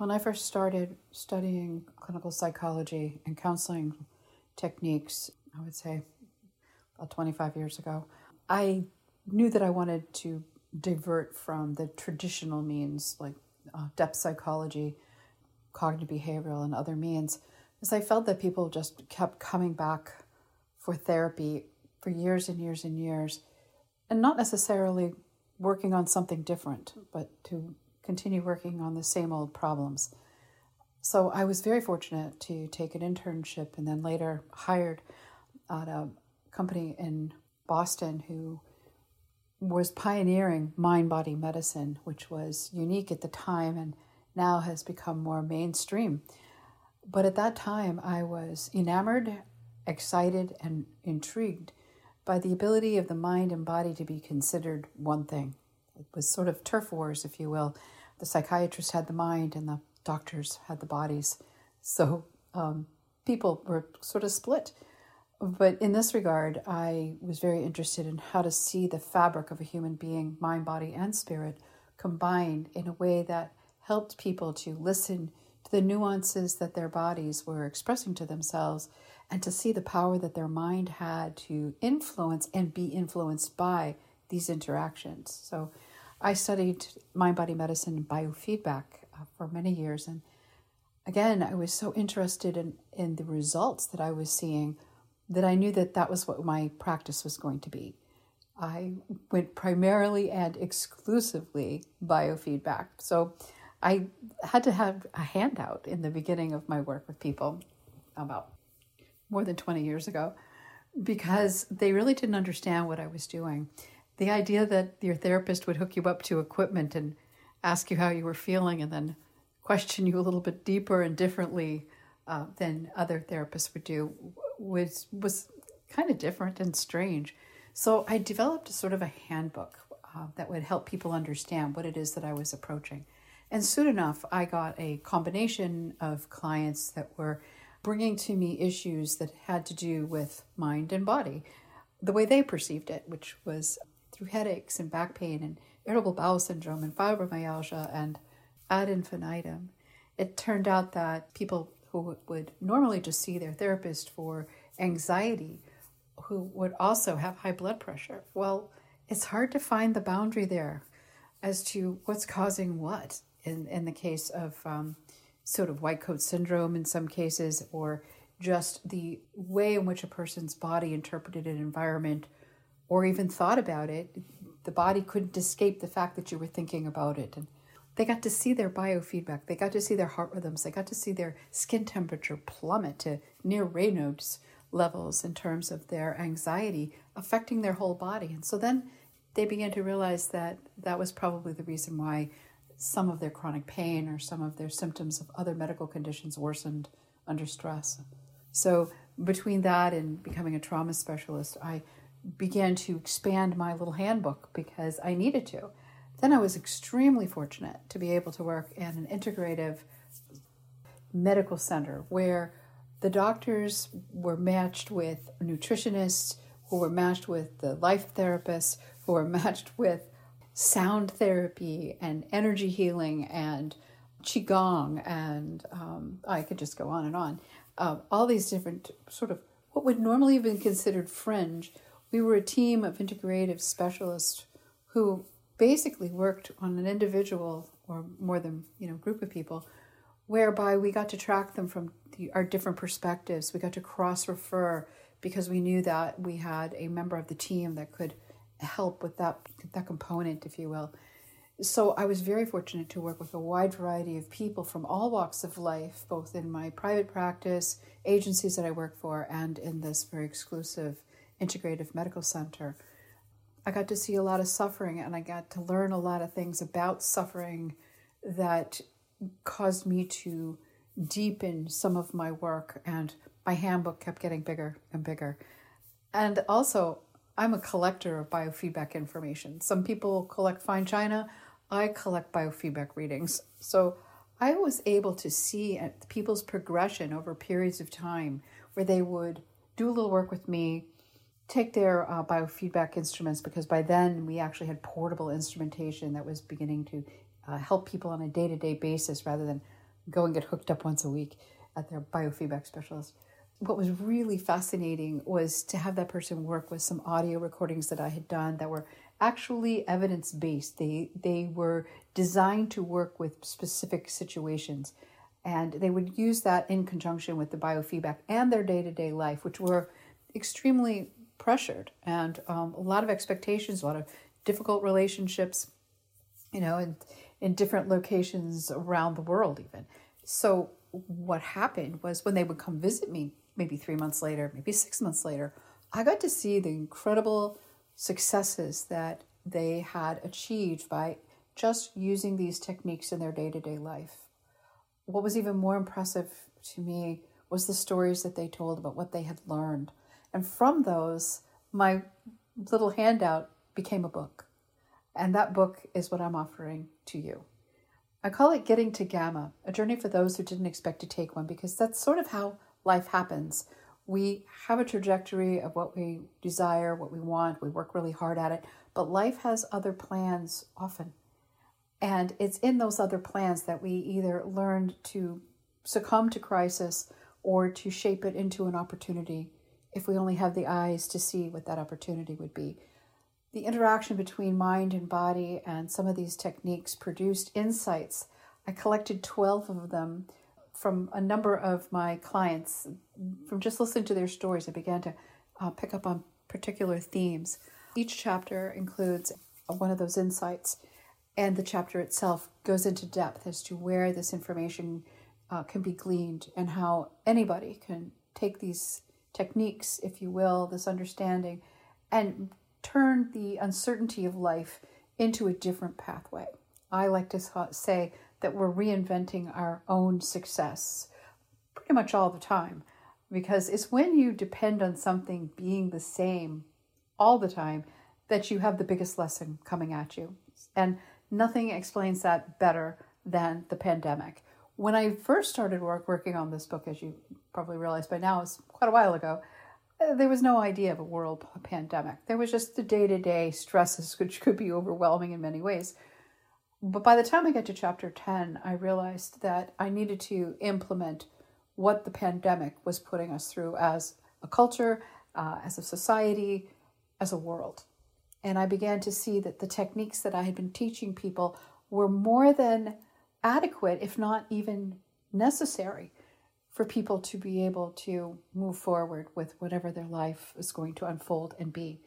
When I first started studying clinical psychology and counseling techniques, I would say about 25 years ago, I knew that I wanted to divert from the traditional means like depth psychology, cognitive behavioral, and other means, because I felt that people just kept coming back for therapy for years and years and years, and not necessarily working on something different, but to continue working on the same old problems. So I was very fortunate to take an internship and then later hired at a company in Boston who was pioneering mind-body medicine, which was unique at the time and now has become more mainstream. But at that time, I was enamored, excited, and intrigued by the ability of the mind and body to be considered one thing. It was sort of turf wars, if you will. The psychiatrists had the mind and the doctors had the bodies. So people were sort of split. But in this regard, I was very interested in how to see the fabric of a human being, mind, body, and spirit, combined in a way that helped people to listen to the nuances that their bodies were expressing to themselves and to see the power that their mind had to influence and be influenced by these interactions. So I studied mind-body medicine and biofeedback for many years. And again, I was so interested in the results that I was seeing that I knew that that was what my practice was going to be. I went primarily and exclusively biofeedback. So I had to have a handout in the beginning of my work with people about more than 20 years ago, because they really didn't understand what I was doing. The idea that your therapist would hook you up to equipment and ask you how you were feeling and then question you a little bit deeper and differently than other therapists would do was kind of different and strange. So I developed a sort of a handbook that would help people understand what it is that I was approaching. And soon enough, I got a combination of clients that were bringing to me issues that had to do with mind and body, the way they perceived it, which was through headaches and back pain and irritable bowel syndrome and fibromyalgia and ad infinitum. It turned out that people who would normally just see their therapist for anxiety, who would also have high blood pressure, well, it's hard to find the boundary there as to what's causing what in the case of sort of white coat syndrome in some cases, or just the way in which a person's body interpreted an environment or even thought about it. The body couldn't escape the fact that you were thinking about it. And they got to see their biofeedback. They got to see their heart rhythms. They got to see their skin temperature plummet to near Raynaud's levels in terms of their anxiety affecting their whole body. And so then they began to realize that that was probably the reason why some of their chronic pain or some of their symptoms of other medical conditions worsened under stress. So between that and becoming a trauma specialist, I began to expand my little handbook because I needed to. Then I was extremely fortunate to be able to work in an integrative medical center where the doctors were matched with nutritionists, who were matched with the life therapists, who were matched with sound therapy and energy healing and qigong, and I could just go on and on. All these different sort of what would normally have been considered fringe. We were a team of integrative specialists who basically worked on an individual or more than group of people, whereby we got to track them from our different perspectives. We got to cross-refer because we knew that we had a member of the team that could help with that component, if you will. So I was very fortunate to work with a wide variety of people from all walks of life, both in my private practice, agencies that I work for, and in this very exclusive integrative medical center. I got to see a lot of suffering, and I got to learn a lot of things about suffering that caused me to deepen some of my work, and my handbook kept getting bigger and bigger. And also, I'm a collector of biofeedback information. Some people collect fine china. I collect biofeedback readings. So I was able to see people's progression over periods of time where they would do a little work with me, take their biofeedback instruments, because by then we actually had portable instrumentation that was beginning to help people on a day-to-day basis rather than go and get hooked up once a week at their biofeedback specialist. What was really fascinating was to have that person work with some audio recordings that I had done that were actually evidence-based. They were designed to work with specific situations, and they would use that in conjunction with the biofeedback and their day-to-day life, which were extremely pressured and a lot of expectations, a lot of difficult relationships, in different locations around the world even. So what happened was when they would come visit me, maybe 3 months later, maybe 6 months later, I got to see the incredible successes that they had achieved by just using these techniques in their day-to-day life. What was even more impressive to me was the stories that they told about what they had learned. And from those, my little handout became a book. And that book is what I'm offering to you. I call it Getting to Gamma, a journey for those who didn't expect to take one, because that's sort of how life happens. We have a trajectory of what we desire, what we want. We work really hard at it, but life has other plans often. And it's in those other plans that we either learn to succumb to crisis or to shape it into an opportunity if we only have the eyes to see what that opportunity would be. The interaction between mind and body and some of these techniques produced insights. I collected 12 of them from a number of my clients. From just listening to their stories, I began to pick up on particular themes. Each chapter includes one of those insights, and the chapter itself goes into depth as to where this information can be gleaned and how anybody can take these techniques, if you will, this understanding, and turn the uncertainty of life into a different pathway. I like to say that we're reinventing our own success pretty much all the time, because it's when you depend on something being the same all the time that you have the biggest lesson coming at you. And nothing explains that better than the pandemic. When I first started working on this book, as you probably realize by now, it's quite a while ago, there was no idea of a world pandemic. There was just the day-to-day stresses, which could be overwhelming in many ways. But by the time I get to chapter 10, I realized that I needed to implement what the pandemic was putting us through as a culture, as a society, as a world. And I began to see that the techniques that I had been teaching people were more than adequate, if not even necessary, for people to be able to move forward with whatever their life is going to unfold and be.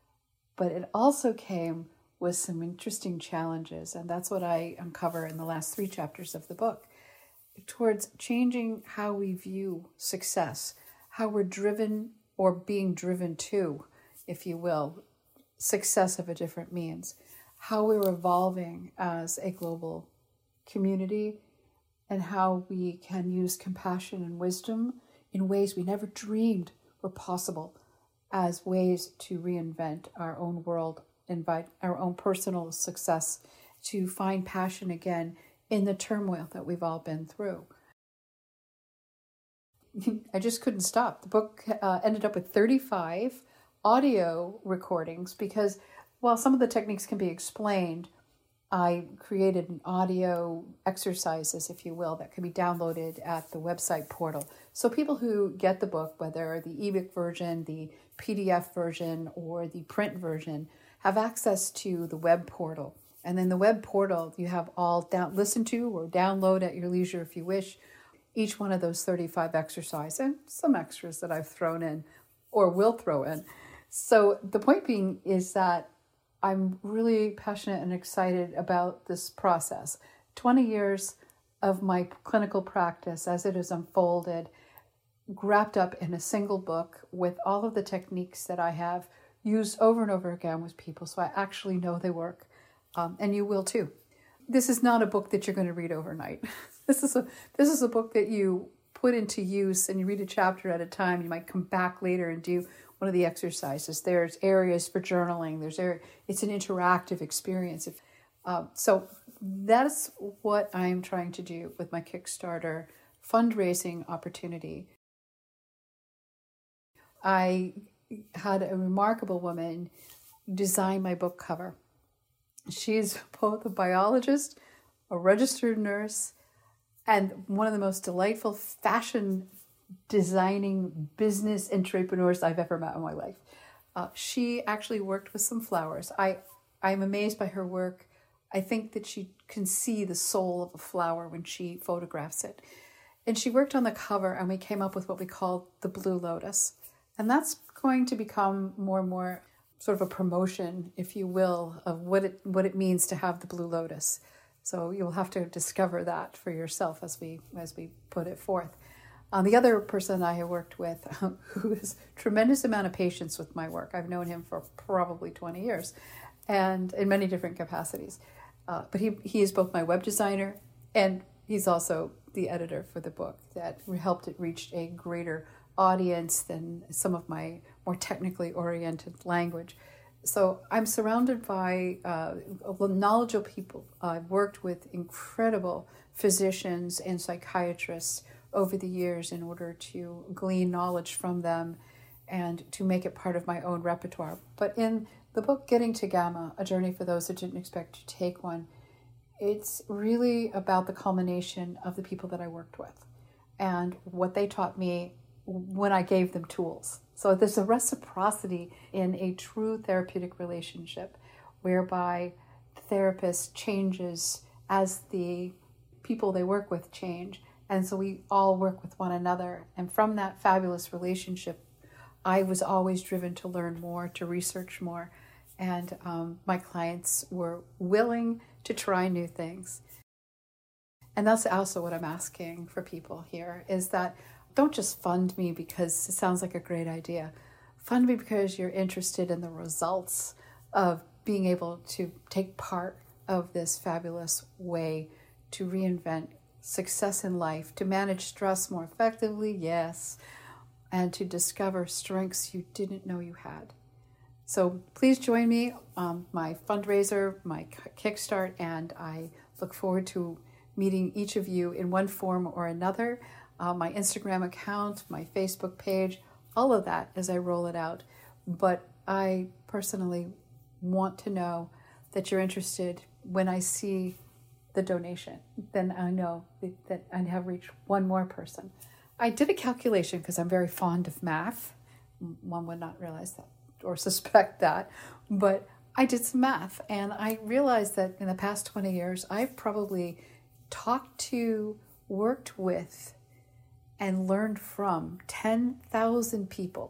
But it also came with some interesting challenges, and that's what I uncover in the last 3 chapters of the book, towards changing how we view success, how we're driven or being driven to, if you will, success of a different means, how we're evolving as a global community, and how we can use compassion and wisdom in ways we never dreamed were possible as ways to reinvent our own world, invite our own personal success, to find passion again in the turmoil that we've all been through. I just couldn't stop. The book ended up with 35 audio recordings because while some of the techniques can be explained, I created an audio exercises, if you will, that can be downloaded at the website portal. So people who get the book, whether the ebook version, the PDF version, or the print version, have access to the web portal. And then the web portal, you have all listen to or download at your leisure if you wish, each one of those 35 exercises and some extras that I've thrown in or will throw in. So the point being is that I'm really passionate and excited about this process. 20 years of my clinical practice as it has unfolded, wrapped up in a single book with all of the techniques that I have used over and over again with people, so I actually know they work, and you will too. This is not a book that you're going to read overnight. This is a book that you put into use and you read a chapter at a time. You might come back later and do one of the exercises. There's areas for journaling. It's an interactive experience. So that's what I'm trying to do with my Kickstarter fundraising opportunity. I had a remarkable woman design my book cover. She's both a biologist, a registered nurse, and one of the most delightful fashion designing business entrepreneurs I've ever met in my life. She actually worked with some flowers. I'm amazed by her work. I think that she can see the soul of a flower when she photographs it. And she worked on the cover, and we came up with what we call the Blue Lotus. And that's going to become more and more sort of a promotion, if you will, of what it means to have the Blue Lotus. So you'll have to discover that for yourself as we put it forth. The other person I have worked with who has tremendous amount of patience with my work. I've known him for probably 20 years and in many different capacities. But he is both my web designer, and he's also the editor for the book that helped it reach a greater audience than some of my more technically oriented language. So I'm surrounded by knowledgeable people. I've worked with incredible physicians and psychiatrists over the years in order to glean knowledge from them and to make it part of my own repertoire. But in the book, Getting to Gamma, A Journey for Those Who Didn't Expect to Take One, it's really about the culmination of the people that I worked with and what they taught me when I gave them tools. So there's a reciprocity in a true therapeutic relationship whereby the therapist changes as the people they work with change. And so we all work with one another. And from that fabulous relationship, I was always driven to learn more, to research more. And my clients were willing to try new things. And that's also what I'm asking for people here, is that don't just fund me because it sounds like a great idea. Fund me because you're interested in the results of being able to take part of this fabulous way to reinvent success in life, to manage stress more effectively, yes, and to discover strengths you didn't know you had. So please join me on my fundraiser, my Kickstart, and I look forward to meeting each of you in one form or another. My Instagram account, my Facebook page, all of that as I roll it out. But I personally want to know that you're interested. When I see the donation, then I know that I have reached one more person. I did a calculation because I'm very fond of math. One would not realize that or suspect that, but I did some math and I realized that in the past 20 years, I've probably talked to, worked with, and learned from 10,000 people.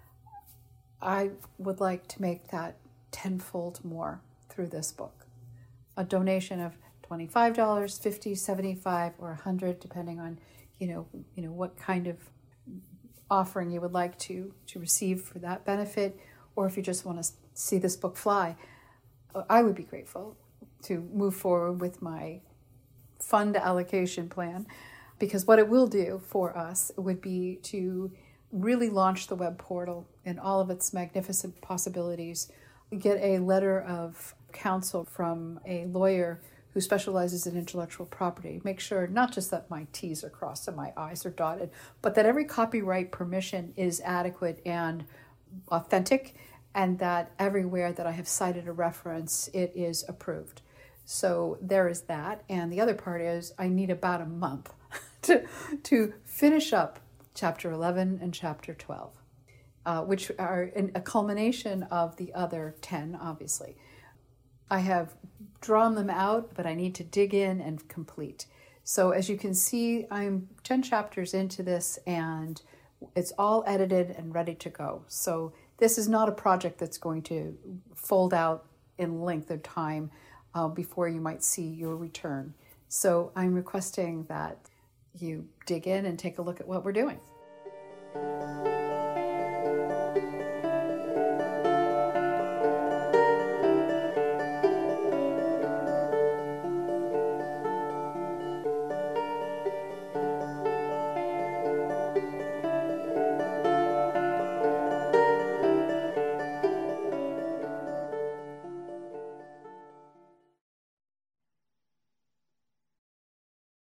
I would like to make that tenfold more through this book. A donation of $25, $50, $75, or $100, depending on what kind of offering you would like to receive for that benefit, or if you just want to see this book fly. I would be grateful to move forward with my fund allocation plan, because what it will do for us would be to really launch the web portal in all of its magnificent possibilities, get a letter of counsel from a lawyer who specializes in intellectual property, make sure not just that my T's are crossed and my I's are dotted, but that every copyright permission is adequate and authentic, and that everywhere that I have cited a reference, it is approved. So there is that. And the other part is I need about a month to finish up chapter 11 and chapter 12, which are a culmination of the other 10, obviously. I have drawn them out, but I need to dig in and complete. So as you can see, I'm 10 chapters into this and it's all edited and ready to go. So this is not a project that's going to fold out in length of time before you might see your return. So I'm requesting that you dig in and take a look at what we're doing.